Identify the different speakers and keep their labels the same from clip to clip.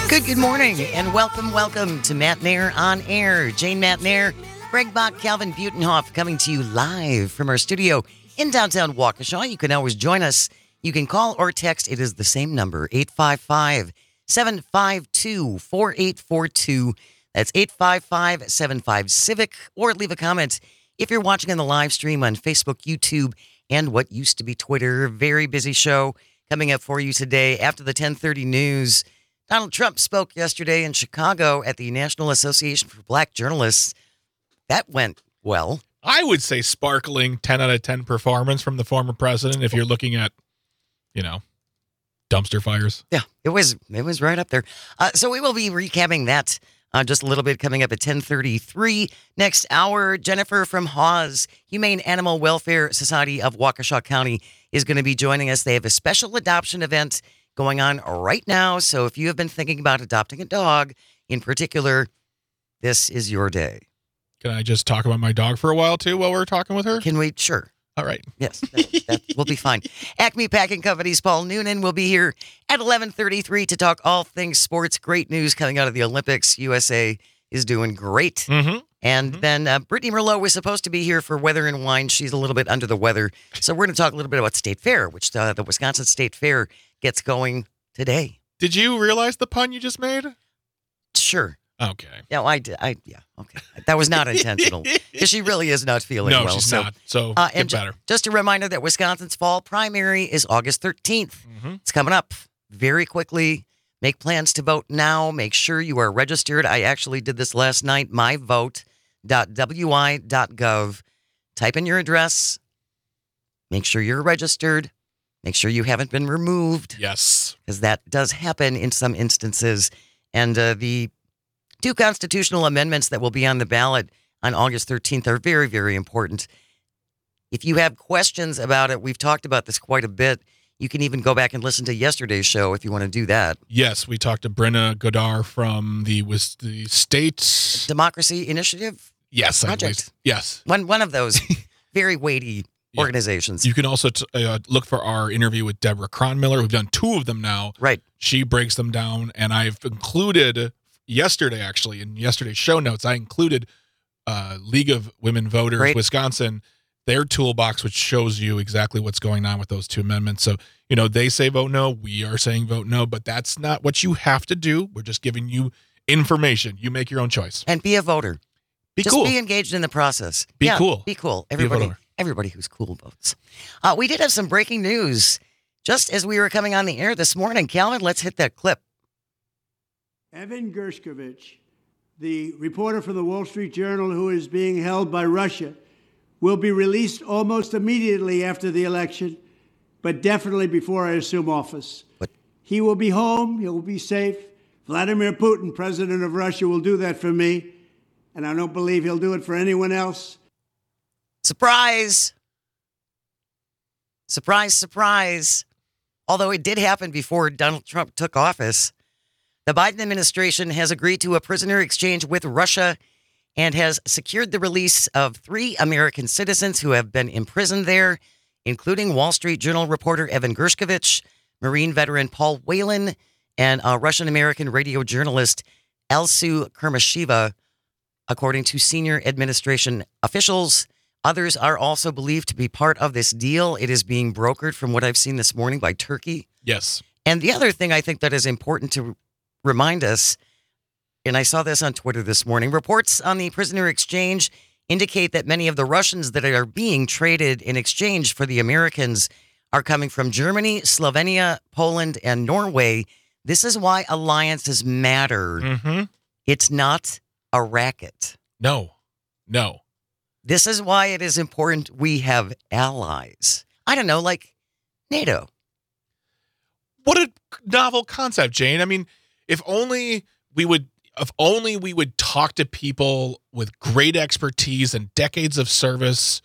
Speaker 1: Good morning, and welcome to Matt Nair on Air. Jane Matt Nair, Greg Bach, Calvin Butenhoff coming to you live from our studio in downtown Waukesha. You can always join us. You can call or text. It is the same number, 855-752-4842. That's 855-75-CIVIC, or leave a comment if you're watching on the live stream on Facebook, YouTube, and what used to be Twitter. Very busy show coming up for you today after the 10:30 news. Donald Trump spoke yesterday in Chicago at the National Association for Black Journalists. That went well.
Speaker 2: I would say sparkling 10 out of 10 performance from the former president if you're looking at, dumpster fires.
Speaker 1: Yeah, it was right up there. So we will be recapping that just a little bit coming up at 10:33. Next hour, Jennifer from Hawes Humane Animal Welfare Society of Waukesha County is going to be joining us. They have a special adoption event going on right now. So if you have been thinking about adopting a dog in particular, this is your day.
Speaker 2: Can I just talk about my dog for a while, too, while we're talking with her?
Speaker 1: Can we? Sure.
Speaker 2: All right.
Speaker 1: Yes, that will be fine. Acme Packing Company's Paul Noonan will be here at 11:33 to talk all things sports. Great news coming out of the Olympics. USA is doing great.
Speaker 2: Mm-hmm.
Speaker 1: And then Brittany Merlot was supposed to be here for Weather and Wine. She's a little bit under the weather. So we're going to talk a little bit about State Fair, which the Wisconsin State Fair gets going today.
Speaker 2: Did you realize the pun you just made?
Speaker 1: Sure.
Speaker 2: Okay.
Speaker 1: Yeah, I did. Yeah, okay. That was not intentional because she really is not feeling well.
Speaker 2: No, she's not. So get better.
Speaker 1: Just a reminder that Wisconsin's fall primary is August 13th.
Speaker 2: Mm-hmm.
Speaker 1: It's coming up very quickly. Make plans to vote now. Make sure you are registered. I actually did this last night. myvote.wi.gov. Type in your address. Make sure you're registered. Make sure you haven't been removed.
Speaker 2: Yes.
Speaker 1: Because that does happen in some instances. And the two constitutional amendments that will be on the ballot on August 13th are very, very important. If you have questions about it, we've talked about this quite a bit. You can even go back and listen to yesterday's show if you want to do that.
Speaker 2: Yes, we talked to Brenna Godar from the state
Speaker 1: Democracy Initiative?
Speaker 2: Yes,
Speaker 1: Project.
Speaker 2: I believe. Yes.
Speaker 1: One of those very weighty organizations.
Speaker 2: You can also look for our interview with Deborah Cronmiller. We've done two of them now.
Speaker 1: Right.
Speaker 2: She breaks them down, and I've included yesterday, actually, in yesterday's show notes, I included League of Women Voters, Wisconsin, their toolbox, which shows you exactly what's going on with those two amendments. So, they say vote no. We are saying vote no, but that's not what you have to do. We're just giving you information. You make your own choice.
Speaker 1: And be a voter.
Speaker 2: Just cool.
Speaker 1: Be engaged in the process.
Speaker 2: Be cool.
Speaker 1: Be cool. Everybody who's cool votes. We did have some breaking news just as we were coming on the air this morning. Calvin, let's hit that clip.
Speaker 3: Evan Gershkovich, the reporter from the Wall Street Journal who is being held by Russia, will be released almost immediately after the election, but definitely before I assume office.
Speaker 1: What?
Speaker 3: He will be home. He will be safe. Vladimir Putin, president of Russia, will do that for me, and I don't believe he'll do it for anyone else.
Speaker 1: Surprise. Surprise, surprise. Although it did happen before Donald Trump took office, the Biden administration has agreed to a prisoner exchange with Russia and has secured the release of 3 American citizens who have been imprisoned there, including Wall Street Journal reporter Evan Gershkovich, Marine veteran Paul Whelan, and Russian-American radio journalist Alsu Kermasheva, according to senior administration officials. Others are also believed to be part of this deal. It is being brokered, from what I've seen this morning, by Turkey.
Speaker 2: Yes.
Speaker 1: And the other thing I think that is important to remind us, and I saw this on Twitter this morning, reports on the prisoner exchange indicate that many of the Russians that are being traded in exchange for the Americans are coming from Germany, Slovenia, Poland, and Norway. This is why alliances matter.
Speaker 2: Mm-hmm.
Speaker 1: It's not a racket.
Speaker 2: No.
Speaker 1: This is why it is important we have allies. I don't know, like NATO.
Speaker 2: What a novel concept, Jane. I mean, if only we would talk to people with great expertise and decades of service.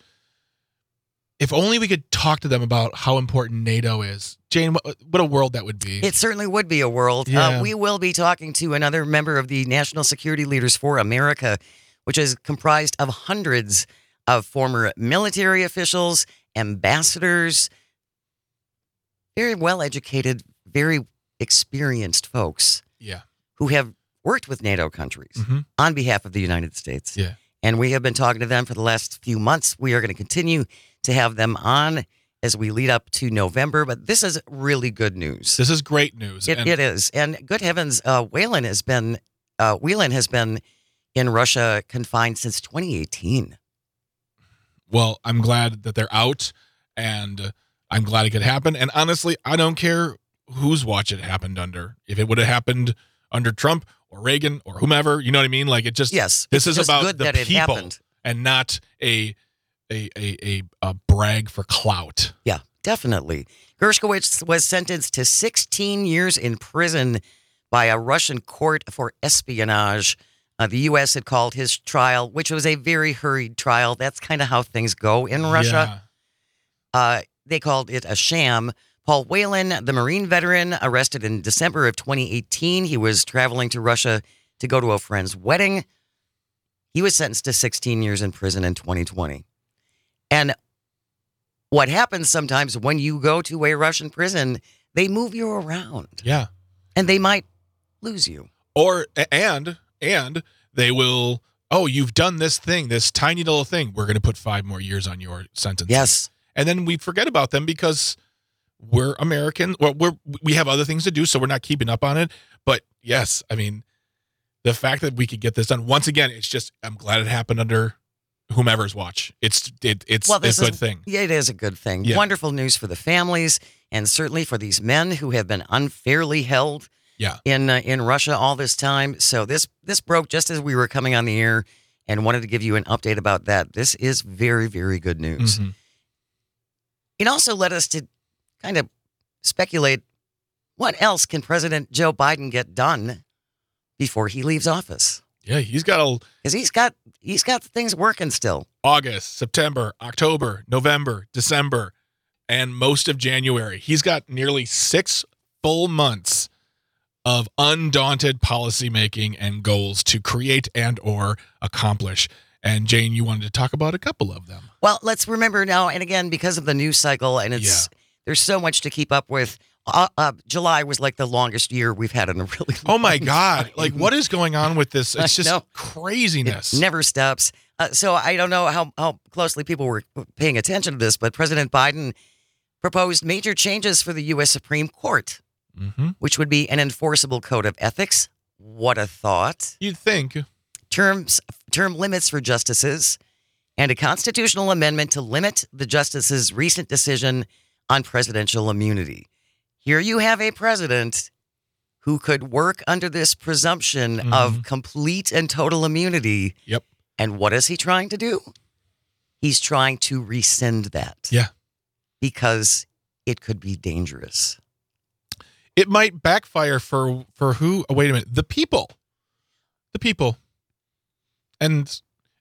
Speaker 2: If only we could talk to them about how important NATO is. Jane, what a world that would be.
Speaker 1: It certainly would be a world.
Speaker 2: Yeah.
Speaker 1: We will be talking to another member of the National Security Leaders for America, which is comprised of hundreds of former military officials, ambassadors, very well-educated, very experienced folks.
Speaker 2: Yeah.
Speaker 1: who have worked with NATO countries on behalf of the United States.
Speaker 2: Yeah.
Speaker 1: And we have been talking to them for the last few months. We are going to continue to have them on as we lead up to November. But this is really good news.
Speaker 2: This is great news.
Speaker 1: It is. And good heavens, Whelan has been in Russia confined since 2018.
Speaker 2: Well, I'm glad that they're out, and I'm glad it could happen. And honestly, I don't care whose watch it happened under. If it would have happened under Trump or Reagan or whomever, you know what I mean? Like, it just,
Speaker 1: yes,
Speaker 2: this is
Speaker 1: just
Speaker 2: about the people and not a brag for clout.
Speaker 1: Yeah, definitely. Gershkovich was sentenced to 16 years in prison by a Russian court for espionage. The U.S. had called his trial, which was a very hurried trial. That's kind of how things go in Russia.
Speaker 2: Yeah.
Speaker 1: They called it a sham. Paul Whelan, the Marine veteran, arrested in December of 2018. He was traveling to Russia to go to a friend's wedding. He was sentenced to 16 years in prison in 2020. And what happens sometimes when you go to a Russian prison, they move you around.
Speaker 2: Yeah.
Speaker 1: And they might lose you.
Speaker 2: And they will, you've done this thing, this tiny little thing. We're going to put 5 more years on your sentence.
Speaker 1: Yes.
Speaker 2: And then we forget about them because we're American. Well, we have other things to do, so we're not keeping up on it. But yes, I mean, the fact that we could get this done, once again, it's just, I'm glad it happened under whomever's watch. It's a good thing.
Speaker 1: Yeah, it is a good thing.
Speaker 2: Yeah.
Speaker 1: Wonderful news for the families and certainly for these men who have been unfairly held.
Speaker 2: Yeah.
Speaker 1: In Russia all this time. So this broke just as we were coming on the air and wanted to give you an update about that. This is very, very good news.
Speaker 2: Mm-hmm.
Speaker 1: It also led us to kind of speculate, what else can President Joe Biden get done before he leaves office?
Speaker 2: Yeah, he's got
Speaker 1: things working still.
Speaker 2: August, September, October, November, December, and most of January. He's got nearly 6 full months of undaunted policymaking and goals to create and or accomplish. And Jane, you wanted to talk about a couple of them.
Speaker 1: Well, let's remember now, and again, because of the news cycle, and there's so much to keep up with. July was like the longest year we've had in a really long
Speaker 2: Oh my God.
Speaker 1: time.
Speaker 2: Like, what is going on with this? It's just craziness.
Speaker 1: It never stops. So I don't know how closely people were paying attention to this, but President Biden proposed major changes for the U.S. Supreme Court.
Speaker 2: Mm-hmm.
Speaker 1: Which would be an enforceable code of ethics. What a thought.
Speaker 2: You'd think.
Speaker 1: Term limits for justices and a constitutional amendment to limit the justice's recent decision on presidential immunity. Here you have a president who could work under this presumption of complete and total immunity.
Speaker 2: Yep.
Speaker 1: And what is he trying to do? He's trying to rescind that.
Speaker 2: Yeah.
Speaker 1: Because it could be dangerous.
Speaker 2: It might backfire for who? Oh, wait a minute. The people. And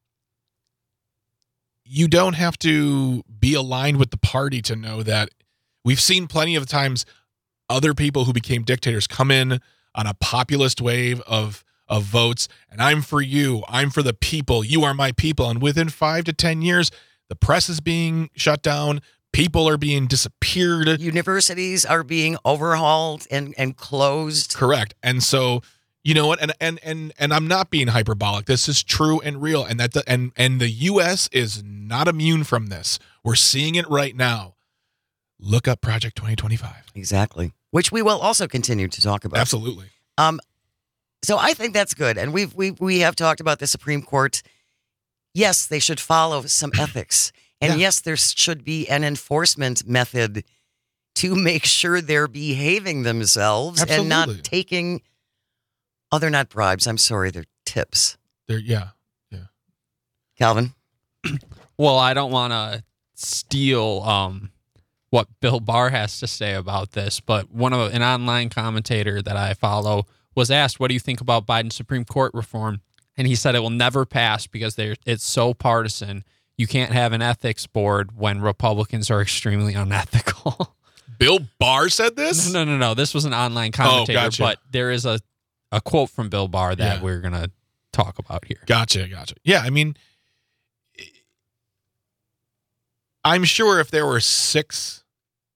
Speaker 2: you don't have to be aligned with the party to know that. We've seen plenty of times other people who became dictators come in on a populist wave of votes, and I'm for you, I'm for the people, you are my people. And within 5 to 10 years, the press is being shut down. People are being disappeared.
Speaker 1: Universities are being overhauled and closed.
Speaker 2: Correct. And so, you know what? And I'm not being hyperbolic. This is true and real. And and the U.S. is not immune from this. We're seeing it right now. Look up Project 2025.
Speaker 1: Exactly. Which we will also continue to talk about.
Speaker 2: Absolutely.
Speaker 1: So I think that's good. And we have talked about the Supreme Court. Yes, they should follow some ethics. And yes, there should be an enforcement method to make sure they're behaving themselves and not taking. Oh, they're not bribes. I'm sorry. They're tips.
Speaker 2: Yeah.
Speaker 1: Calvin?
Speaker 4: Well, I don't want to steal what Bill Barr has to say about this, but an online commentator that I follow was asked, what do you think about Biden's Supreme Court reform? And he said it will never pass because it's so partisan. You can't have an ethics board when Republicans are extremely unethical.
Speaker 2: Bill Barr said this?
Speaker 4: No. This was an online commentator,
Speaker 2: gotcha.
Speaker 4: But there is a quote from Bill Barr that we're going to talk about here.
Speaker 2: Gotcha. Yeah, I mean, I'm sure if there were 6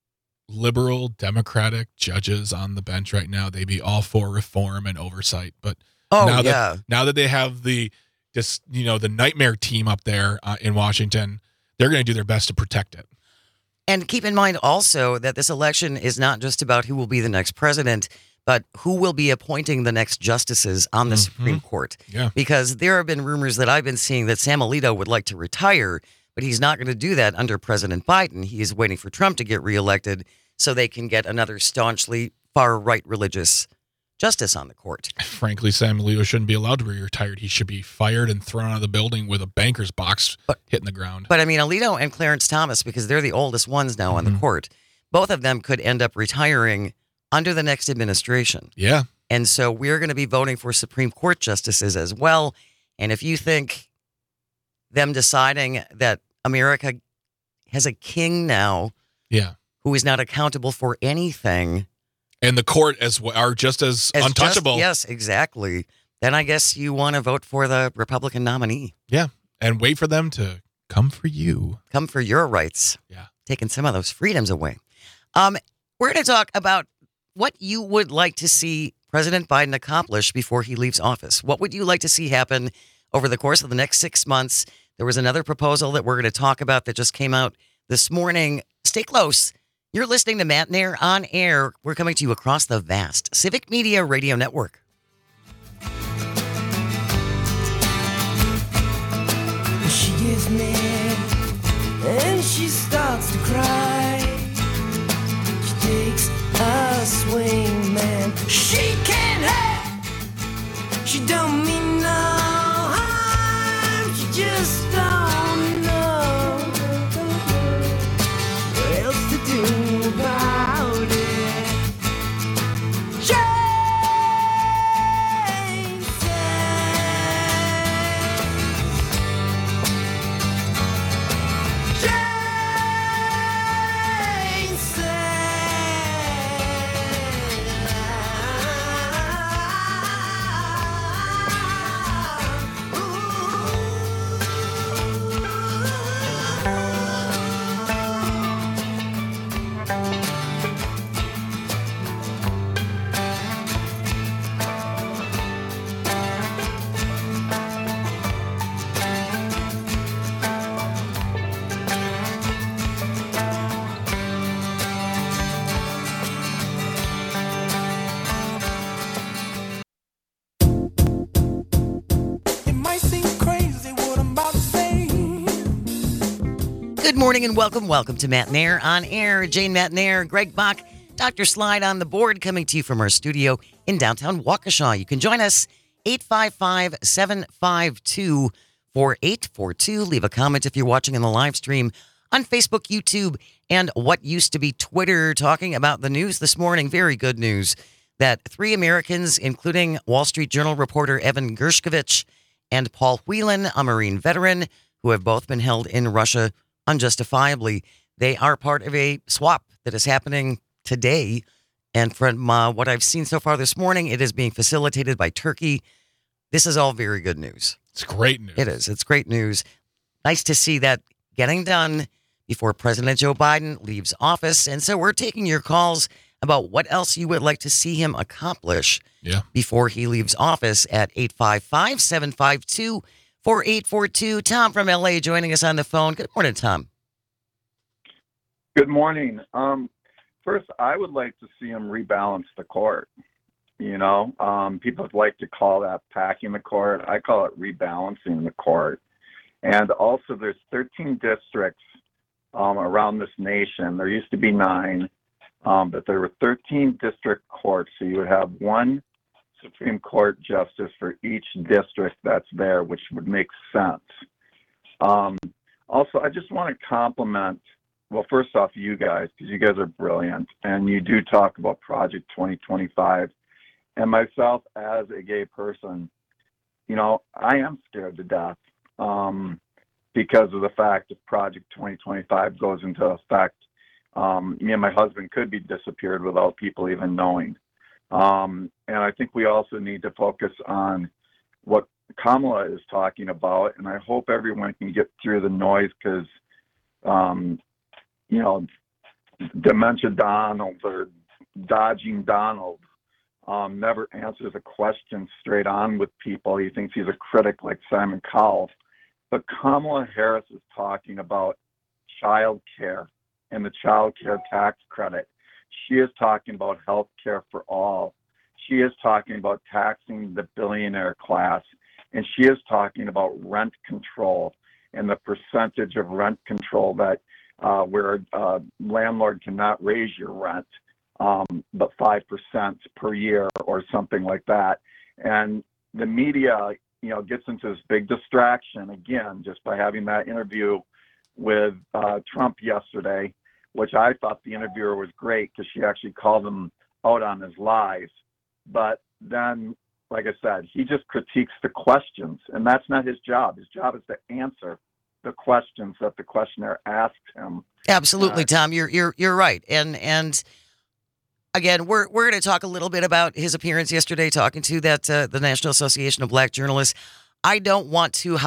Speaker 2: liberal Democratic judges on the bench right now, they'd be all for reform and oversight. But now that they have the nightmare team up there in Washington, they're going to do their best to protect it.
Speaker 1: And keep in mind also that this election is not just about who will be the next president, but who will be appointing the next justices on the Supreme Court.
Speaker 2: Yeah.
Speaker 1: Because there have been rumors that I've been seeing that Sam Alito would like to retire, but he's not going to do that under President Biden. He is waiting for Trump to get reelected so they can get another staunchly far-right religious justice on the court.
Speaker 2: Frankly, Sam Alito shouldn't be allowed to be retired. He should be fired and thrown out of the building with a banker's box hitting the ground.
Speaker 1: But I mean, Alito and Clarence Thomas, because they're the oldest ones now on the court, both of them could end up retiring under the next administration.
Speaker 2: Yeah.
Speaker 1: And so we're going to be voting for Supreme Court justices as well. And if you think them deciding that America has a king now who is not accountable for anything,
Speaker 2: and the court are just as untouchable.
Speaker 1: Yes, exactly. Then I guess you want to vote for the Republican nominee.
Speaker 2: Yeah. And wait for them to come for you.
Speaker 1: Come for your rights.
Speaker 2: Yeah.
Speaker 1: Taking some of those freedoms away. We're going to talk about what you would like to see President Biden accomplish before he leaves office. What would you like to see happen over the course of the next 6 months? There was another proposal that we're going to talk about that just came out this morning. Stay close. You're listening to Matt Nair on Air. We're coming to you across the vast Civic Media Radio Network.
Speaker 5: She gets mad and she starts to cry. She takes a swing, man. She can't help. She don't mean no harm. She just don't know what else to do about it. Jane says, Jane It might seem crazy what I'm about to say.
Speaker 1: Good morning and welcome to Matt Nair on Air. Jane Matt Nair, Greg Bach, Dr. Slide on the board, coming to you from our studio in downtown Waukesha. You can join us 855-752-4842. Leave a comment if you're watching in the live stream on Facebook, YouTube, and what used to be Twitter, talking about the news this morning. Very good news that 3 Americans, including Wall Street Journal reporter Evan Gershkovich and Paul Whelan, a Marine veteran, who have both been held in Russia unjustifiably, they are part of a swap that is happening today. And from what I've seen so far this morning, it is being facilitated by Turkey. This is all very good news.
Speaker 2: It's great news.
Speaker 1: It is. It's great news. Nice to see that getting done before President Joe Biden leaves office. And so we're taking your calls about what else you would like to see him accomplish before he leaves office at 855-752-4842. Tom from LA joining us on the phone. Good morning, Tom.
Speaker 6: Good morning. First, I would like to see him rebalance the court. You know, people like to call that packing the court. I call it rebalancing the court. And also, there's 13 districts around this nation. There used to be 9, but there were 13 district courts. So you would have one Supreme Court justice for each district that's there, which would make sense. Also, I just want to compliment, well, first off, you guys, because you guys are brilliant, and you do talk about Project 2025. And myself, as a gay person, you know, I am scared to death because of the fact if Project 2025 goes into effect, me and my husband could be disappeared without people even knowing. And I think we also need to focus on what Kamala is talking about, and I hope everyone can get through the noise because, you know, Dementia Donald or Dodging Donald never answers a question straight on with people. He thinks he's a critic like Simon Cowell. But Kamala Harris is talking about child care and the child care tax credit. She is talking about health care for all. She is talking about taxing the billionaire class. And she is talking about rent control and the percentage of rent control that where a landlord cannot raise your rent, but 5% per year or something like that. And the media, gets into this big distraction again, just by having that interview with Trump yesterday, which I thought the interviewer was great because she actually called him out on his lies. But then, like I said, he just critiques the questions, and that's not his job. His job is to answer the questions that the questioner asked him.
Speaker 1: Absolutely, Tom. You're right. And again, we're going to talk a little bit about his appearance yesterday, talking to the National Association of Black Journalists. I don't want to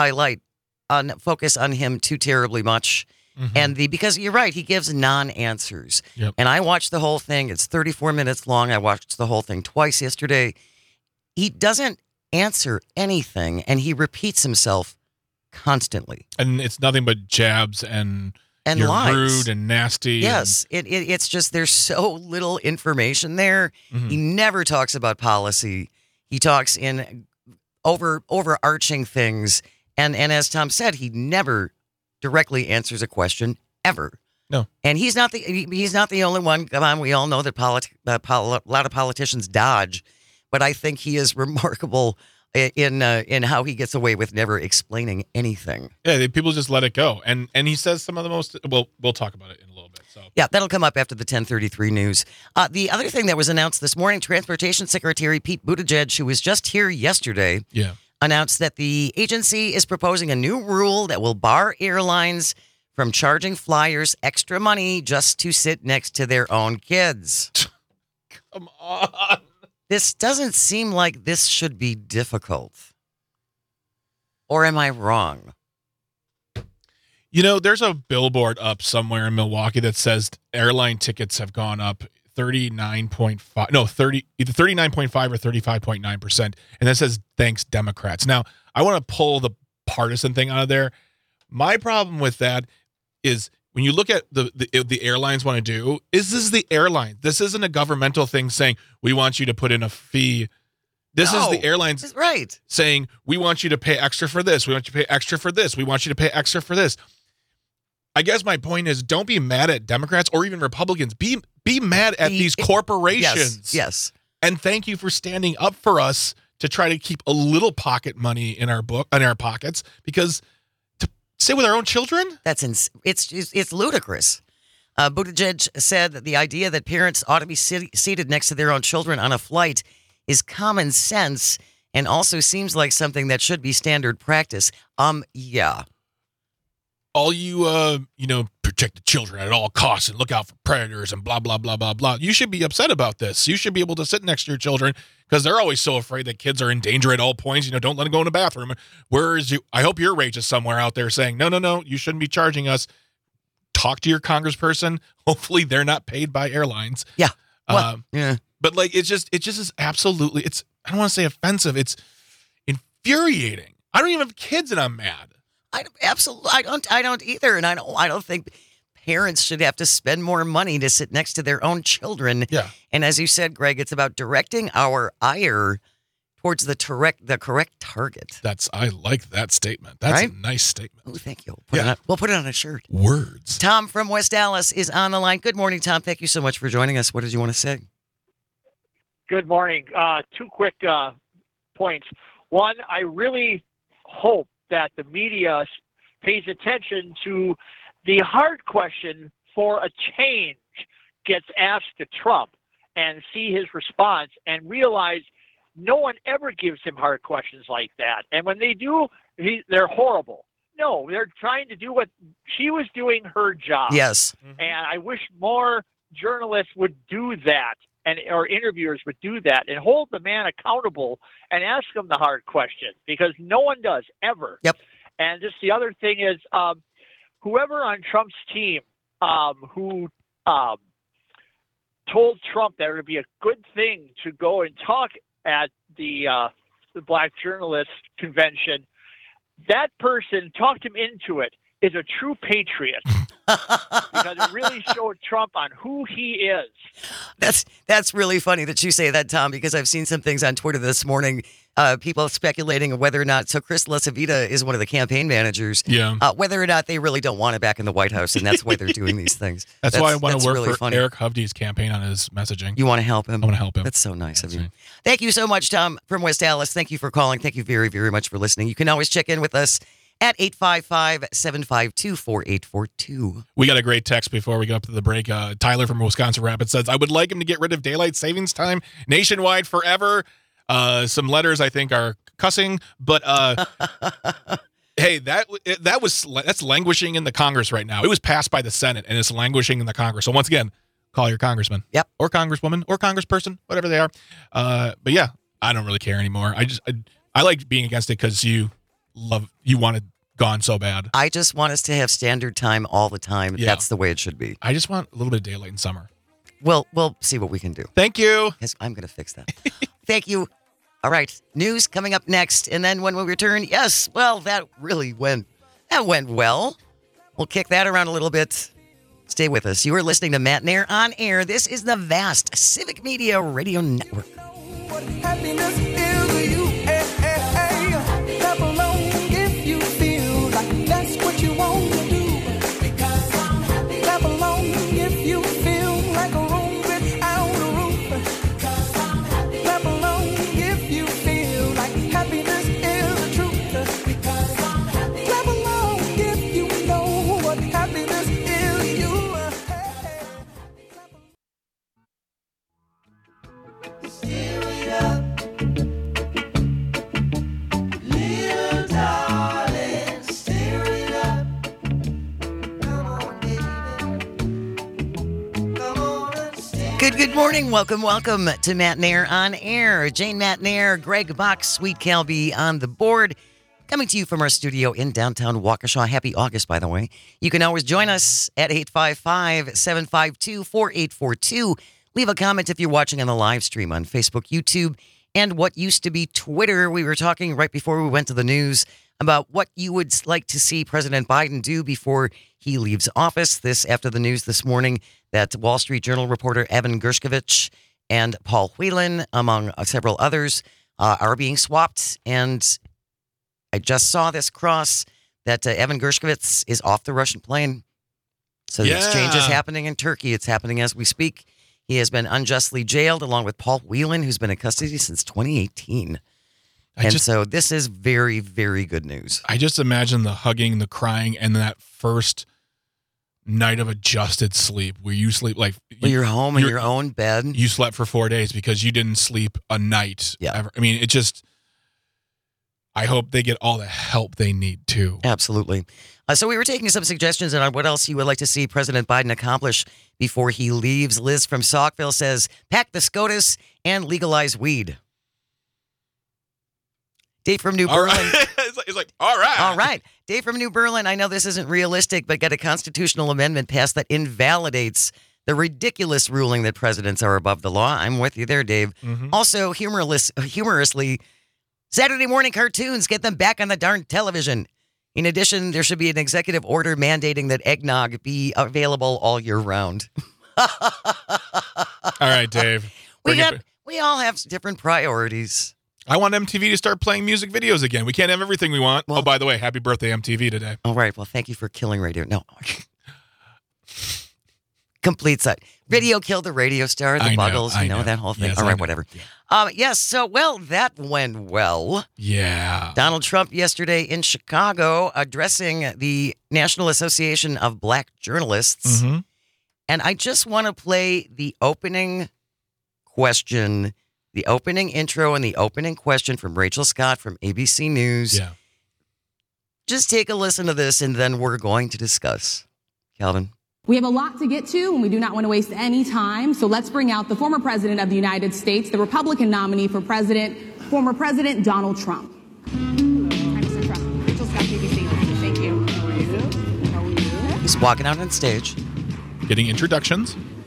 Speaker 1: focus on him too terribly much. Mm-hmm. And because you're right, he gives non-answers. Yep. And I watched the whole thing. It's 34 minutes long. I watched the whole thing twice yesterday. He doesn't answer anything, and he repeats himself constantly.
Speaker 2: And it's nothing but jabs and you're
Speaker 1: lies.
Speaker 2: Rude and nasty.
Speaker 1: Yes, it's just there's so little information there. Mm-hmm. He never talks about policy. He talks in overarching things. And as Tom said, he never directly answers a question ever.
Speaker 2: No.
Speaker 1: And he's not the only one. Come on, we all know that a lot of politicians dodge. But I think he is remarkable in how he gets away with never explaining anything.
Speaker 2: Yeah, people just let it go. And he says some of the most, well, we'll talk about it in a little bit. So
Speaker 1: yeah, that'll come up after the 10:33 news. The other thing that was announced this morning, Transportation Secretary Pete Buttigieg, who was just here yesterday, announced that the agency is proposing a new rule that will bar airlines from charging flyers extra money just to sit next to their own kids.
Speaker 2: Come on.
Speaker 1: This doesn't seem like this should be difficult. Or am I wrong?
Speaker 2: There's a billboard up somewhere in Milwaukee that says airline tickets have gone up 39.5 either 39.5 or 35.9%. And that says thanks Democrats. Now, I want to pull the partisan thing out of there. My problem with that is when you look at the airlines want to do, this is the airline. This isn't a governmental thing saying, we want you to put in a fee. This is the airlines saying, we want you to pay extra for this. We want you to pay extra for this. We want you to pay extra for this. I guess my point is, don't be mad at Democrats or even Republicans. Be mad at these corporations.
Speaker 1: Yes.
Speaker 2: And thank you for standing up for us to try to keep a little pocket money in our pockets, because sit with our own children?
Speaker 1: It's ludicrous. Buttigieg said that the idea that parents ought to be seated next to their own children on a flight is common sense and also seems like something that should be standard practice. Yeah.
Speaker 2: All you, protect the children at all costs and look out for predators and blah, blah, blah, blah, blah. You should be upset about this. You should be able to sit next to your children because they're always so afraid that kids are in danger at all points. Don't let them go in the bathroom. I hope your rage is somewhere out there saying, no, you shouldn't be charging us. Talk to your congressperson. Hopefully they're not paid by airlines.
Speaker 1: Yeah.
Speaker 2: Yeah. But it just is absolutely, I don't want to say offensive. It's infuriating. I don't even have kids and I'm mad.
Speaker 1: I don't either. And I don't think parents should have to spend more money to sit next to their own children.
Speaker 2: Yeah.
Speaker 1: And as you said, Greg, it's about directing our ire towards the correct target.
Speaker 2: I like that statement. That's right? A nice statement.
Speaker 1: Oh, thank you. We'll put it on a shirt.
Speaker 2: Words.
Speaker 1: Tom from West Dallas is on the line. Good morning, Tom. Thank you so much for joining us. What did you want to say?
Speaker 7: Good morning. Two quick points. One, I really hope that the media pays attention to the hard question for a change gets asked to Trump and see his response and realize no one ever gives him hard questions like that. And when they do, they're horrible. No, they're trying to do what she was doing her job.
Speaker 1: Yes.
Speaker 7: And I wish more journalists would do that, or interviewers would do that and hold the man accountable and ask him the hard question, because no one does ever.
Speaker 1: Yep.
Speaker 7: And just the other thing is, whoever on Trump's team who told Trump that it would be a good thing to go and talk at the Black Journalists Convention, that person talked him into it, is a true patriot. Because it really showed Trump on who he is.
Speaker 1: That's really funny that you say that, Tom, because I've seen some things on Twitter this morning. People speculating whether or not, so Chris LaCivita is one of the campaign managers, whether or not they really don't want it back in the White House, and that's why they're doing these things.
Speaker 2: That's why I want to work
Speaker 1: really
Speaker 2: for
Speaker 1: funny.
Speaker 2: Eric Hovde's campaign on his messaging.
Speaker 1: You want to help him?
Speaker 2: I want to help him.
Speaker 1: That's so nice of you.
Speaker 2: Right.
Speaker 1: Thank you so much, Tom, from West Dallas. Thank you for calling. Thank you very, very much for listening. You can always check in with us at 855-752-4842.
Speaker 2: We got a great text before we go up to the break. Tyler from Wisconsin Rapids says, I would like him to get rid of daylight savings time nationwide forever. Some letters I think are cussing, but hey, that's languishing in the Congress right now. It was passed by the Senate and it's languishing in the Congress. So once again, call your congressman.
Speaker 1: Yep.
Speaker 2: Or congresswoman or congressperson, whatever they are. But yeah, I don't really care anymore. I like being against it because you want it gone so bad.
Speaker 1: I just want us to have standard time all the time.
Speaker 2: Yeah.
Speaker 1: That's the way it should be.
Speaker 2: I just want a little bit of daylight in summer.
Speaker 1: We'll see what we can do.
Speaker 2: Thank you.
Speaker 1: Yes, I'm going to fix that. Thank you. All right, news coming up next. And then when we return, that went well. We'll kick that around a little bit. Stay with us. You are listening to Matt Nair on Air. This is the Vast Civic Media Radio Network.
Speaker 5: What happiness is to you, clap along if you feel like that's what you want to do. Because I'm happy. Clap along if you feel like a room without a roof. Because I'm happy. Clap along if you feel like happiness is the truth. Because I'm happy. Clap along if you know what happiness is to you. Steer it up.
Speaker 1: Good morning. Welcome to Matt Nair on Air. Jane Matt Nair, Greg Bach, Sweet Calby on the board. Coming to you from our studio in downtown Waukesha. Happy August, by the way. You can always join us at 855-752-4842. Leave a comment if you're watching on the live stream on Facebook, YouTube, and what used to be Twitter. We were talking right before we went to the news about what you would like to see President Biden do before he leaves office. This after the news this morning that Wall Street Journal reporter Evan Gershkovich and Paul Whelan, among several others, are being swapped. And I just saw this cross that Evan Gershkovich is off the Russian plane. So the exchange is happening in Turkey. It's happening as we speak. He has been unjustly jailed along with Paul Whelan, who's been in custody since 2018. So this is very, very good news.
Speaker 2: I just imagine the hugging, the crying, and that first night of adjusted sleep where you sleep like
Speaker 1: you're home in your own bed.
Speaker 2: You slept for 4 days because you didn't sleep a night.
Speaker 1: Yeah.
Speaker 2: Ever. I mean, I hope they get all the help they need too.
Speaker 1: Absolutely. So we were taking some suggestions on what else you would like to see President Biden accomplish before he leaves. Liz from Saukville says, pack the SCOTUS and legalize weed. Dave from New Berlin.
Speaker 2: Right. It's like, all right.
Speaker 1: All right. Dave from New Berlin, I know this isn't realistic, but got a constitutional amendment passed that invalidates the ridiculous ruling that presidents are above the law. I'm with you there, Dave.
Speaker 2: Mm-hmm.
Speaker 1: Also, humorously, Saturday morning cartoons, get them back on the darn television. In addition, there should be an executive order mandating that eggnog be available all year round.
Speaker 2: All right, Dave.
Speaker 1: We all have different priorities.
Speaker 2: I want MTV to start playing music videos again. We can't have everything we want. Well, by the way, happy birthday, MTV, today.
Speaker 1: All right. Well, thank you for killing radio. No. Complete side. Video killed the radio star, the Buggles, you know, that whole thing.
Speaker 2: Yes,
Speaker 1: all right, whatever. Yeah. Yes. So, that went well.
Speaker 2: Yeah.
Speaker 1: Donald Trump yesterday in Chicago addressing the National Association of Black Journalists.
Speaker 2: Mm-hmm.
Speaker 1: And I just want to play the opening question, the opening intro and the opening question from Rachel Scott from ABC News.
Speaker 2: Yeah.
Speaker 1: Just take a listen to this and then we're going to discuss. Calvin.
Speaker 8: We have a lot to get to and we do not want to waste any time. So let's bring out the former president of the United States, the Republican nominee for president, former President Donald Trump. Hi, Mr. Trump. Rachel Scott, ABC. Thank you. How are you?
Speaker 1: He's walking out on stage.
Speaker 2: Getting introductions.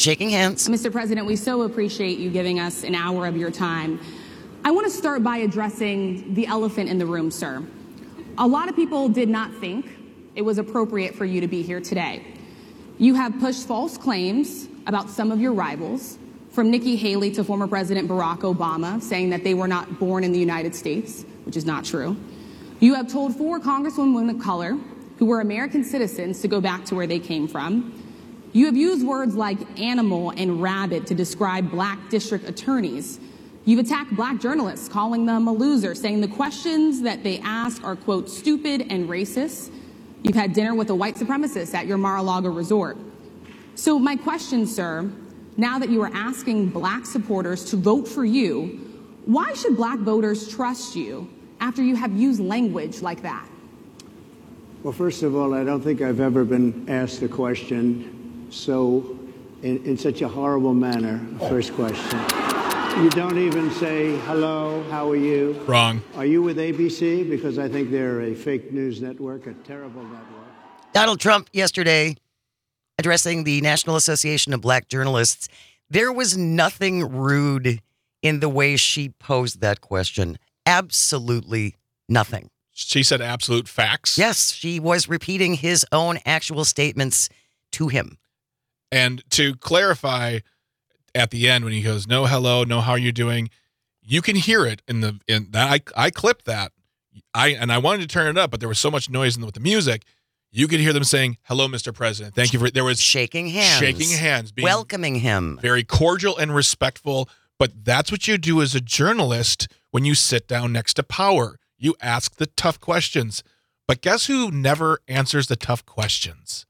Speaker 1: Shaking hands.
Speaker 8: Mr. President, we so appreciate you giving us an hour of your time. I want to start by addressing the elephant in the room, sir. A lot of people did not think it was appropriate for you to be here today. You have pushed false claims about some of your rivals, from Nikki Haley to former President Barack Obama, saying that they were not born in the United States, which is not true. You have told 4 congresswomen of color who were American citizens to go back to where they came from. You have used words like animal and rabid to describe black district attorneys. You've attacked black journalists, calling them a loser, saying the questions that they ask are, quote, stupid and racist. You've had dinner with a white supremacist at your Mar-a-Lago resort. So my question, sir, now that you are asking black supporters to vote for you, why should black voters trust you after you have used language like that?
Speaker 3: Well, first of all, I don't think I've ever been asked a question so in such a horrible manner. First question. You don't even say, hello, how are you?
Speaker 2: Wrong.
Speaker 3: Are you with ABC? Because I think they're a fake news network, a terrible network.
Speaker 1: Donald Trump yesterday addressing the National Association of Black Journalists. There was nothing rude in the way she posed that question. Absolutely nothing.
Speaker 2: She said absolute facts.
Speaker 1: Yes, she was repeating his own actual statements to him.
Speaker 2: And to clarify, at the end when he goes, no, hello, no, how are you doing? You can hear it in that. I clipped that. I wanted to turn it up, but there was so much noise with the music. You could hear them saying, hello, Mr. President. Thank you for, there was
Speaker 1: shaking hands,
Speaker 2: being
Speaker 1: welcoming him,
Speaker 2: very cordial and respectful. But that's what you do as a journalist when you sit down next to power. You ask the tough questions. But guess who never answers the tough questions?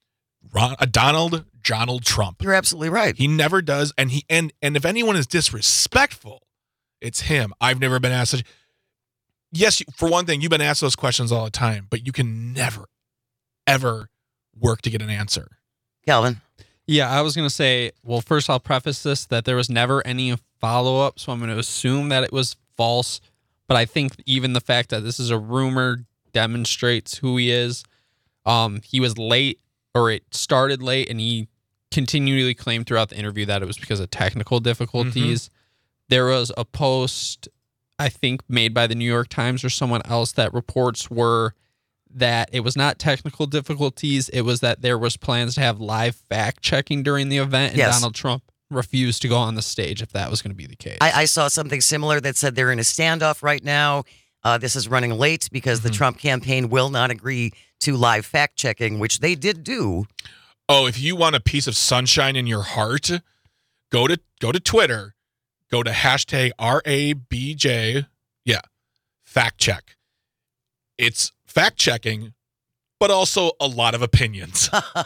Speaker 2: Donald Trump.
Speaker 1: You're absolutely right.
Speaker 2: He never does. And if anyone is disrespectful, it's him. I've never been asked such. Yes, for one thing, you've been asked those questions all the time, but you can never, ever work to get an answer.
Speaker 1: Calvin.
Speaker 4: Yeah, I was going to say, well, first I'll preface this that there was never any follow-up, so I'm going to assume that it was false. But I think even the fact that this is a rumor demonstrates who he is. He was late, or it started late, and he continually claimed throughout the interview that it was because of technical difficulties. Mm-hmm. There was a post, I think, made by the New York Times or someone else that reports were that it was not technical difficulties. It was that there was plans to have live fact-checking during the event, and
Speaker 1: yes.
Speaker 4: Donald Trump refused to go on the stage if that was going to be the case.
Speaker 1: I saw something similar that said they're in a standoff right now. This is running late because the Trump campaign will not agree to live fact-checking, which they did do.
Speaker 2: Oh, if you want a piece of sunshine in your heart, go to Twitter, go to hashtag RABJ, fact check. It's fact-checking, but also a lot of opinions.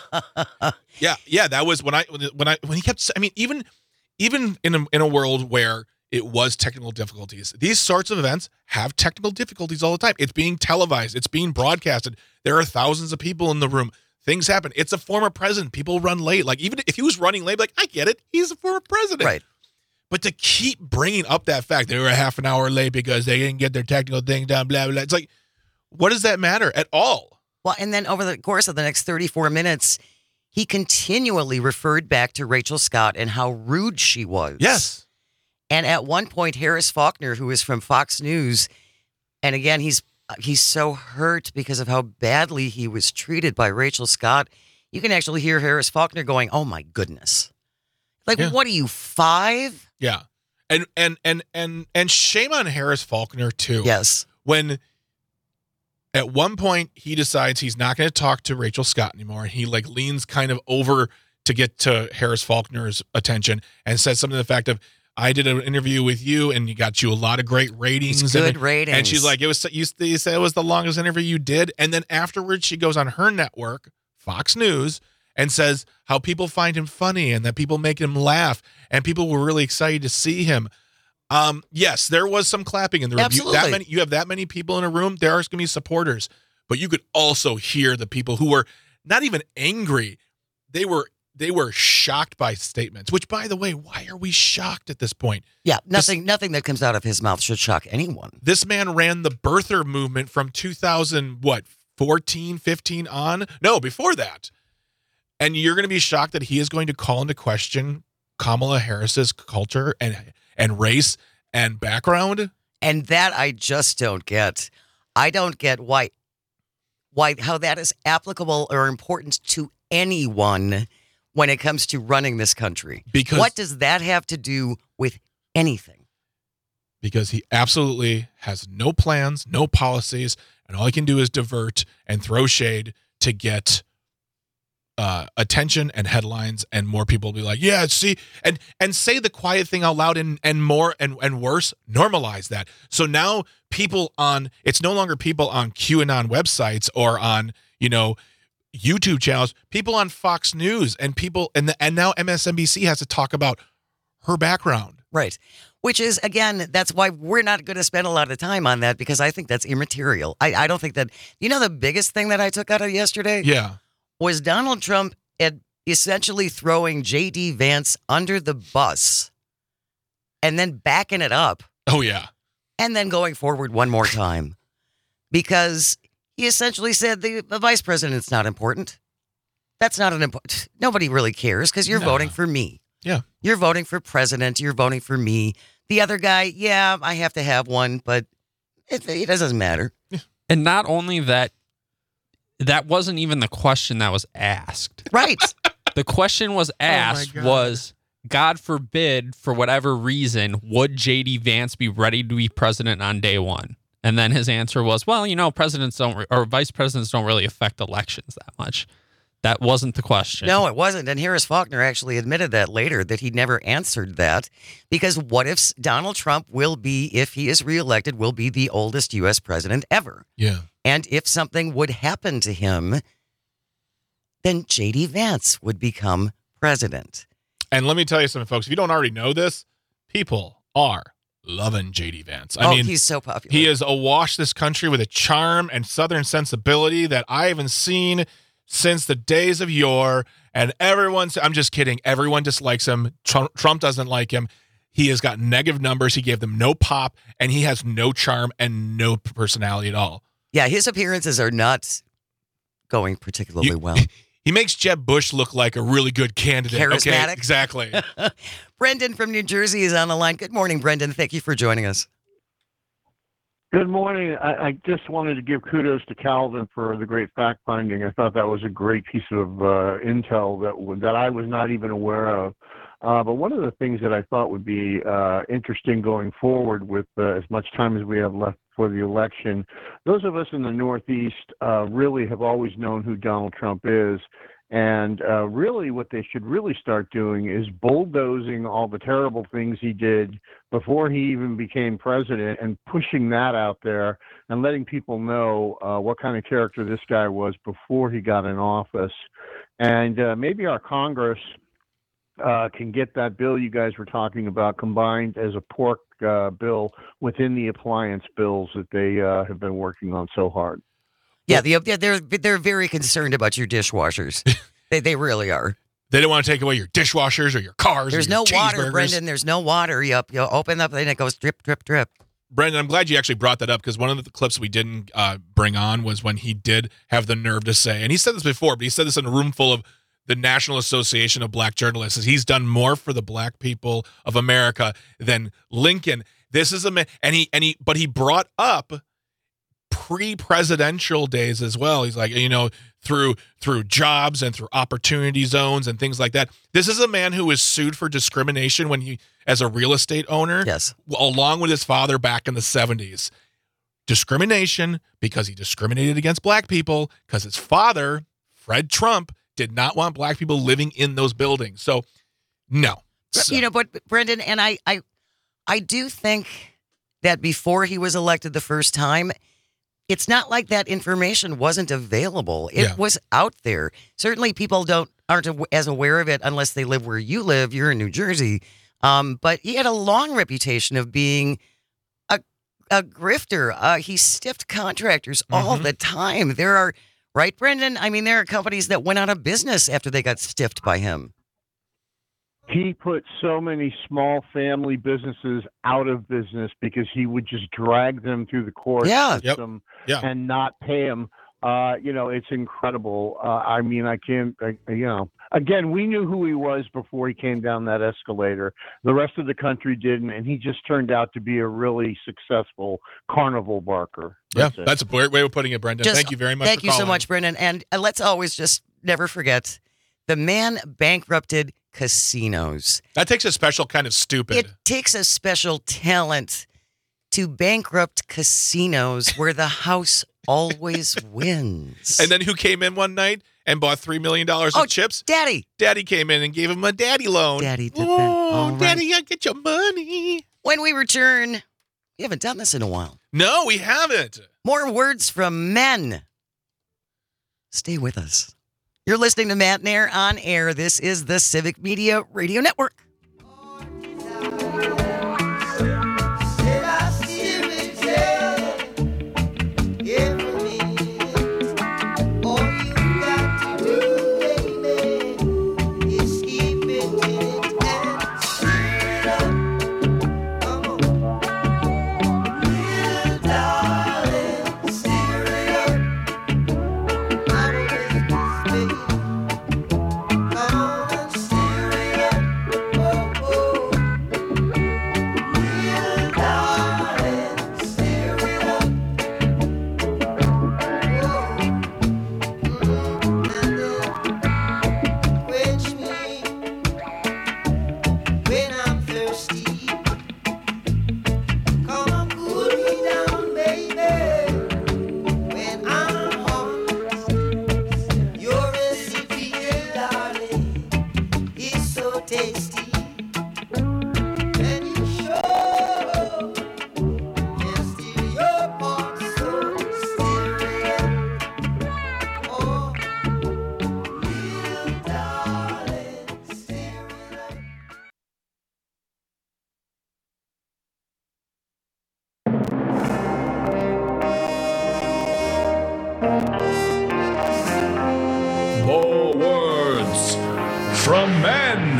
Speaker 2: Yeah, that was when he kept. I mean, even in a world where it was technical difficulties, these sorts of events have technical difficulties all the time. It's being televised, it's being broadcasted. There are thousands of people in the room. Things happen. It's a former president. People run late. Like, even if he was running late, like, I get it. He's a former president,
Speaker 1: right?
Speaker 2: But to keep bringing up that fact they were a half an hour late because they didn't get their technical thing done, blah blah. It's like, what does that matter at all?
Speaker 1: Well, and then over the course of the next 34 minutes, he continually referred back to Rachel Scott and how rude she was.
Speaker 2: Yes.
Speaker 1: And at one point, Harris Faulkner, who is from Fox News, and again, he's so hurt because of how badly he was treated by Rachel Scott. You can actually hear Harris Faulkner going, "Oh my goodness. Like, what are you, 5?
Speaker 2: Yeah. And shame on Harris Faulkner too.
Speaker 1: Yes.
Speaker 2: When at one point he decides he's not going to talk to Rachel Scott anymore, and he like leans kind of over to get to Harris Faulkner's attention and says something to the fact of, I did an interview with you and you got you a lot of great ratings.
Speaker 1: It's good ratings.
Speaker 2: And she's like, you said it was the longest interview you did. And then afterwards she goes on her network, Fox News, and says how people find him funny and that people make him laugh and people were really excited to see him. Yes, there was some clapping in the room.
Speaker 1: Absolutely.
Speaker 2: You have that many people in a room, there are going to be supporters. But you could also hear the people who were not even angry. They were shocked by statements, which, by the way, why are we shocked at this point?
Speaker 1: Yeah, nothing that comes out of his mouth should shock anyone.
Speaker 2: This man ran the birther movement from 2014, 15 on? No, before that. And you're going to be shocked that he is going to call into question Kamala Harris's culture and race and background.
Speaker 1: And that I just don't get. I don't get why how that is applicable or important to anyone when it comes to running this country.
Speaker 2: Because
Speaker 1: what does that have to do with anything?
Speaker 2: Because he absolutely has no plans, no policies, and all he can do is divert and throw shade to get attention and headlines, and more people will be like, yeah, see, and say the quiet thing out loud, and more and worse, normalize that. So now it's no longer people on QAnon websites or on, YouTube channels, people on Fox News and people, and now MSNBC has to talk about her background.
Speaker 1: Right. Which is, again, that's why we're not going to spend a lot of time on that, because I think that's immaterial. I don't think that, the biggest thing that I took out of yesterday?
Speaker 2: Yeah.
Speaker 1: Was Donald Trump essentially throwing J.D. Vance under the bus and then backing it up.
Speaker 2: Oh, yeah.
Speaker 1: And then going forward one more time. Because he essentially said the vice president's not important. That's not an important. Nobody really cares because you're voting for me.
Speaker 2: Yeah.
Speaker 1: You're voting for president. You're voting for me. The other guy, yeah, I have to have one, but it doesn't matter.
Speaker 4: And not only that, that wasn't even the question that was asked.
Speaker 1: Right.
Speaker 4: The question was asked was, God forbid, for whatever reason, would J.D. Vance be ready to be president on day one? And then his answer was, well, presidents or vice presidents don't really affect elections that much. That wasn't the question.
Speaker 1: No, it wasn't. And Harris Faulkner actually admitted that later, that he never answered that. Because what if Donald Trump will be, if he is reelected, will be the oldest U.S. president ever?
Speaker 2: Yeah.
Speaker 1: And if something would happen to him, then J.D. Vance would become president.
Speaker 2: And let me tell you something, folks. If you don't already know this, people are loving J.D. Vance. I mean,
Speaker 1: he's so popular.
Speaker 2: He has awash this country with a charm and Southern sensibility that I haven't seen since the days of yore. And I'm just kidding. Everyone dislikes him. Trump doesn't like him. He has got negative numbers. He gave them no pop, and he has no charm and no personality at all.
Speaker 1: Yeah, his appearances are not going particularly well.
Speaker 2: He makes Jeb Bush look like a really good candidate.
Speaker 1: Charismatic.
Speaker 2: Okay, exactly.
Speaker 1: Brendan from New Jersey is on the line. Good morning, Brendan. Thank you for joining us.
Speaker 9: Good morning. I just wanted to give kudos to Calvin for the great fact finding. I thought that was a great piece of intel that I was not even aware of. But one of the things that I thought would be interesting going forward with as much time as we have left for the election, those of us in the Northeast really have always known who Donald Trump is. And really what they should really start doing is bulldozing all the terrible things he did before he even became president and pushing that out there and letting people know what kind of character this guy was before he got in office. And maybe our Congress can get that bill you guys were talking about combined as a pork bill within the appliance bills that they have been working on so hard.
Speaker 1: Yeah, they're very concerned about your dishwashers. They really are.
Speaker 2: They don't want to take away your dishwashers or your cars.
Speaker 1: There's no water, Brendan. There's no water. You open up and it goes drip, drip, drip.
Speaker 2: Brendan, I'm glad you actually brought that up, because one of the clips we didn't bring on was when he did have the nerve to say, and he said this before, but he said this in a room full of the National Association of Black Journalists, is he's done more for the black people of America than Lincoln. This is a man, but he brought up pre-presidential days as well. He's like, through jobs and through opportunity zones and things like that. This is a man who was sued for discrimination as a real estate owner.
Speaker 1: Yes.
Speaker 2: Along with his father back in the 70s. Discrimination because he discriminated against black people because his father, Fred Trump, did not want black people living in those buildings. So, no.
Speaker 1: But Brendan, and I do think that before he was elected the first time, it's not like that information wasn't available. It was out there. Certainly people aren't as aware of it unless they live where you live. You're in New Jersey. But he had a long reputation of being a grifter. He stiffed contractors all the time. There are, right, Brendan? I mean, there are companies that went out of business after they got stiffed by him.
Speaker 9: He put so many small family businesses out of business because he would just drag them through the court system and not pay them. It's incredible. I mean, I can't, again, we knew who he was before he came down that escalator. The rest of the country didn't, and he just turned out to be a really successful carnival barker.
Speaker 2: That's a great way of putting it, Brendan. Thank you very much.
Speaker 1: Thank you so much, Brendan. And let's always just never forget, the man bankrupted casinos.
Speaker 2: That takes a special kind of stupid.
Speaker 1: It takes a special talent to bankrupt casinos where the house always wins.
Speaker 2: And then who came in one night and bought $3 million of chips?
Speaker 1: Daddy.
Speaker 2: Daddy came in and gave him a daddy loan.
Speaker 1: Daddy did that.
Speaker 2: Oh,
Speaker 1: Right.
Speaker 2: Daddy, I get your money.
Speaker 1: When we return, we haven't done this in a while.
Speaker 2: No, we haven't.
Speaker 1: More words from men. Stay with us. You're listening to Matt Nair on air. This is the Civic Media Radio Network.
Speaker 10: More words from men.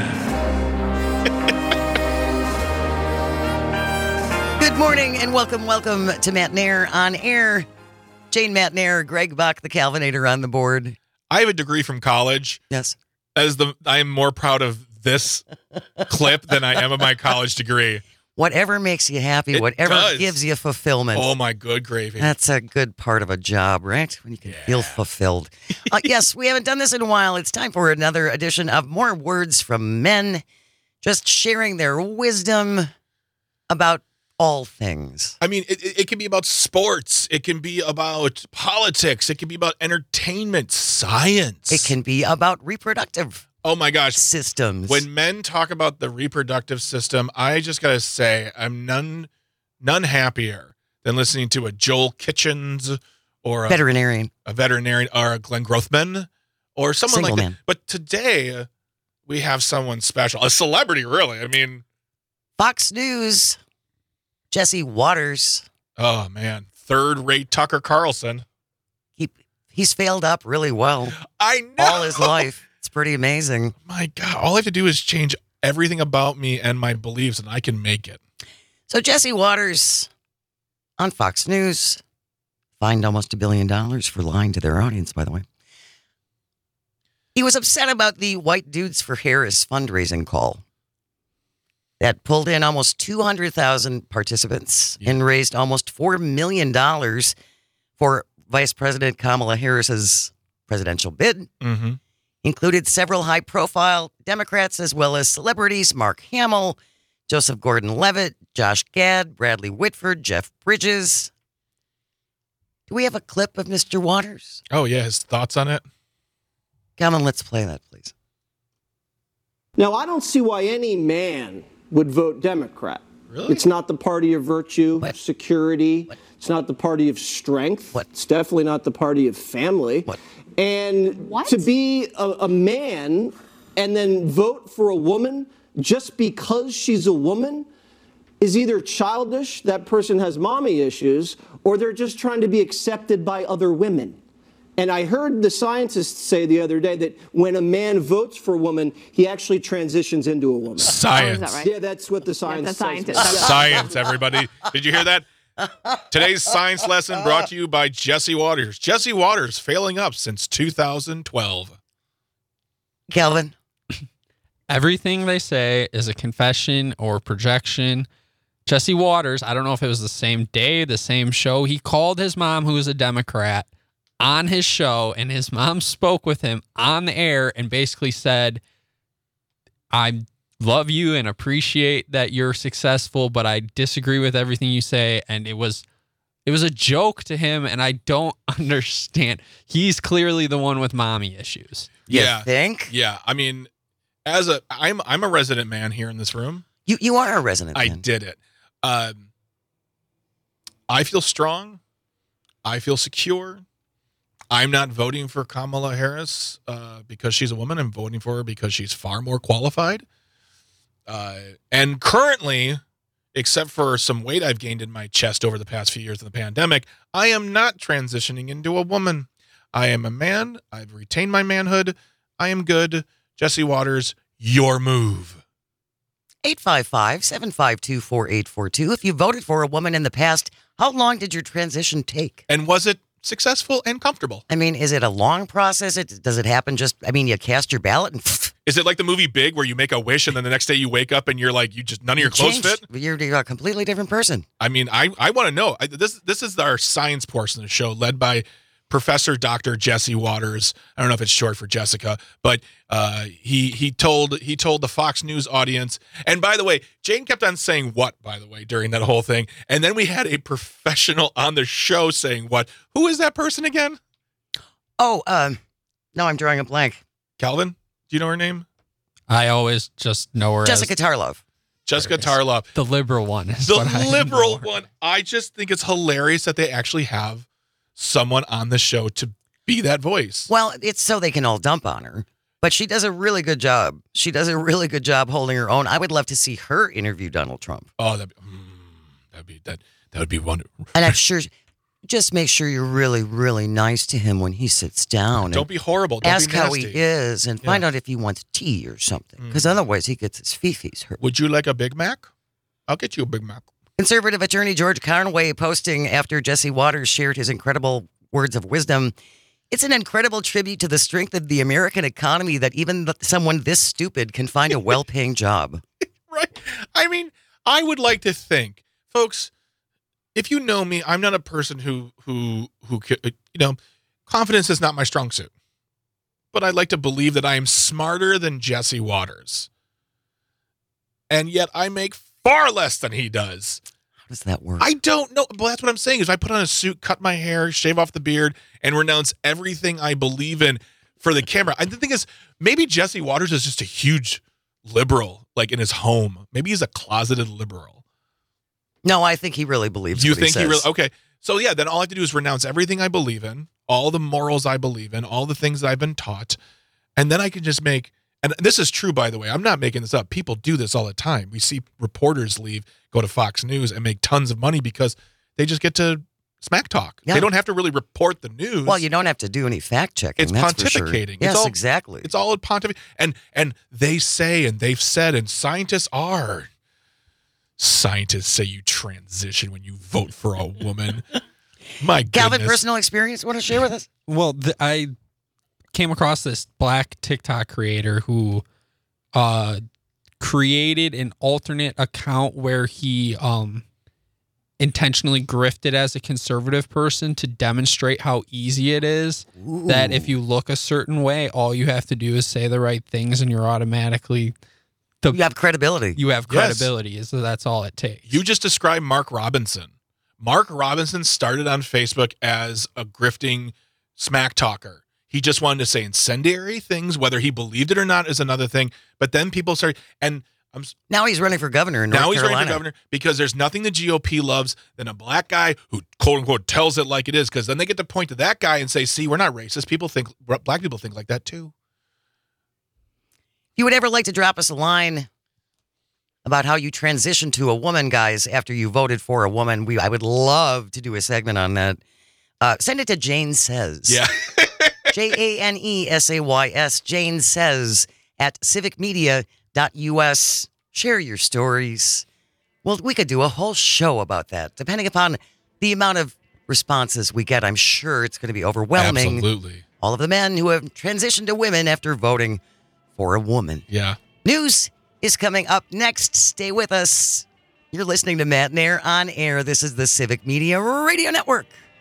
Speaker 1: Good morning and welcome to Matt Nair on air. Jane Matt Nair, Greg Buck, the Calvinator on the board.
Speaker 2: I have a degree from college.
Speaker 1: Yes.
Speaker 2: I am more proud of this clip than I am of my college degree.
Speaker 1: Whatever makes you happy,
Speaker 2: It
Speaker 1: whatever
Speaker 2: does.
Speaker 1: gives you fulfillment.
Speaker 2: Oh, my good gravy.
Speaker 1: That's a good part of a job, right? When you can feel fulfilled. Yes, we haven't done this in a while. It's time for another edition of More Words from Men, just sharing their wisdom about all things.
Speaker 2: I mean, it can be about sports. It can be about politics. It can be about entertainment, science.
Speaker 1: It can be about reproductive systems.
Speaker 2: When men talk about the reproductive system, I just got to say, I'm none happier than listening to a Joel Kitchens or a veterinarian or a Glenn Grothman or someone
Speaker 1: Single
Speaker 2: like
Speaker 1: man.
Speaker 2: that. But today we have someone special, a celebrity, really. I mean,
Speaker 1: Fox News, Jesse Waters.
Speaker 2: Oh, man. Third-rate Tucker Carlson.
Speaker 1: He's failed up really well.
Speaker 2: I know.
Speaker 1: All his life. It's pretty amazing.
Speaker 2: My God, all I have to do is change everything about me and my beliefs, and I can make it.
Speaker 1: So Jesse Waters on Fox News fined almost $1 billion for lying to their audience, by the way. He was upset about the White Dudes for Harris fundraising call that pulled in almost 200,000 participants and raised almost $4 million for Vice President Kamala Harris's presidential bid.
Speaker 2: Mm-hmm.
Speaker 1: Included several high-profile Democrats as well as celebrities: Mark Hamill, Joseph Gordon-Levitt, Josh Gad, Bradley Whitford, Jeff Bridges. Do we have a clip of Mr. Waters?
Speaker 2: Oh, yeah, his thoughts on it?
Speaker 1: Come on, let's play that, please.
Speaker 11: Now, I don't see why any man would vote Democrat.
Speaker 2: Really?
Speaker 11: It's not the party of virtue, security. It's not the party of strength. It's definitely not the party of family. And to be a man and then vote for a woman just because she's a woman is either childish, that person has mommy issues, or they're just trying to be accepted by other women. And I heard the scientists say the other day that when a man votes for a woman, he actually transitions into a woman.
Speaker 2: Science.
Speaker 11: Oh, is that right? Yeah, that's what the science says.
Speaker 2: Science, everybody. Did you hear that? Today's science lesson brought to you by Jesse Waters. Jesse Waters, failing up since 2012.
Speaker 1: Calvin?
Speaker 4: Everything they say is a confession or projection. Jesse Waters, I don't know if it was the same day, the same show. He called his mom, who is a Democrat, on his show, and his mom spoke with him on the air and basically said, I love you and appreciate that you're successful, but I disagree with everything you say. And it was a joke to him, and I don't understand. He's clearly the one with mommy issues.
Speaker 2: Yeah.
Speaker 1: Think?
Speaker 2: Yeah. I mean, I'm a resident man here in this room.
Speaker 1: You are a resident man.
Speaker 2: I did it. I feel strong. I feel secure. I'm not voting for Kamala Harris because she's a woman. I'm voting for her because she's far more qualified. And currently, except for some weight I've gained in my chest over the past few years of the pandemic, I am not transitioning into a woman. I am a man. I've retained my manhood. I am good. Jesse Waters, your move.
Speaker 1: 855-752-4842. If you voted for a woman in the past, how long did your transition take?
Speaker 2: And was it successful and comfortable?
Speaker 1: I mean, is it a long process? Does it happen you cast your ballot and
Speaker 2: is it like the movie Big where you make a wish and then the next day you wake up and you're like, none of your clothes fit?
Speaker 1: You're a completely different person.
Speaker 2: I mean, I want to know. This is our science portion of the show led by Professor Dr. Jesse Waters. I don't know if it's short for Jessica, but he told the Fox News audience. And by the way, Jane kept on saying what, by the way, during that whole thing. And then we had a professional on the show saying what. Who is that person again?
Speaker 1: Oh, no, I'm drawing a blank.
Speaker 2: Calvin, do you know her name?
Speaker 4: I always just know her
Speaker 1: Jessica
Speaker 4: as
Speaker 1: Tarlov.
Speaker 2: Jessica Tarlov.
Speaker 4: the liberal one.
Speaker 2: The liberal one. I just think it's hilarious that they actually have someone on the show to be that voice.
Speaker 1: Well, it's so they can all dump on her, but she does a really good job. She does a really good job holding her own. I would love to see her interview Donald Trump.
Speaker 2: Oh, that would be wonderful.
Speaker 1: And I'm sure, just make sure you're really, really nice to him when he sits down.
Speaker 2: Don't be horrible. Don't
Speaker 1: ask
Speaker 2: be
Speaker 1: how
Speaker 2: nasty.
Speaker 1: he is and find out if he wants tea or something, because otherwise he gets his fifis hurt.
Speaker 2: Would you like a Big Mac? I'll get you a Big Mac.
Speaker 1: Conservative attorney George Conway posting after Jesse Waters shared his incredible words of wisdom. It's an incredible tribute to the strength of the American economy that even someone this stupid can find a well-paying job.
Speaker 2: Right. I mean, I would like to think, folks, if you know me, I'm not a person who confidence is not my strong suit. But I'd like to believe that I am smarter than Jesse Waters. And yet I make far less than he does.
Speaker 1: How does that work?
Speaker 2: I don't know. Well, that's what I'm saying is I put on a suit, cut my hair, shave off the beard, and renounce everything I believe in for the camera. I think is maybe Jesse Waters is just a huge liberal, like in his home. Maybe he's a closeted liberal.
Speaker 1: No, I think he really believes
Speaker 2: You
Speaker 1: what
Speaker 2: think
Speaker 1: he
Speaker 2: he really?
Speaker 1: says.
Speaker 2: Okay. So yeah, then all I have to do is renounce everything I believe in, all the morals I believe in, all the things that I've been taught, and then I can just make. And this is true, by the way. I'm not making this up. People do this all the time. We see reporters go to Fox News and make tons of money because they just get to smack talk.
Speaker 1: Yeah.
Speaker 2: They don't have to really report the news.
Speaker 1: Well, you don't have to do any fact checking.
Speaker 2: It's
Speaker 1: that's for sure.
Speaker 2: pontificating.
Speaker 1: Yes, exactly.
Speaker 2: It's all pontificating. And they say, and they've said, and scientists say you transition when you vote for a woman. My goodness.
Speaker 1: Calvin, personal experience want to share with us?
Speaker 4: Well, I came across this black TikTok creator who created an alternate account where he intentionally grifted as a conservative person to demonstrate how easy it is.
Speaker 1: Ooh.
Speaker 4: That if you look a certain way, all you have to do is say the right things and you're automatically
Speaker 1: You have credibility.
Speaker 4: You have credibility. So that's all it takes.
Speaker 2: You just described Mark Robinson. Mark Robinson started on Facebook as a grifting smack talker. He just wanted to say incendiary things. Whether he believed it or not is another thing. But then people started, and
Speaker 1: now he's running for governor in North Carolina.
Speaker 2: Now he's running for governor because there's nothing the GOP loves than a black guy who, quote unquote, tells it like it is. Because then they get to point to that guy and say, see, we're not racist. Black people think like that too.
Speaker 1: If you would ever like to drop us a line about how you transitioned to a woman, guys, after you voted for a woman, I would love to do a segment on that. Send it to Jane Says.
Speaker 2: Yeah.
Speaker 1: JANESAYS. Jane Says at civicmedia.us. Share your stories. Well, we could do a whole show about that. Depending upon the amount of responses we get, I'm sure it's going to be overwhelming.
Speaker 2: Absolutely.
Speaker 1: All of the men who have transitioned to women after voting for a woman.
Speaker 2: Yeah.
Speaker 1: News is coming up next. Stay with us. You're listening to Matt and Air on air. This is the Civic Media Radio Network.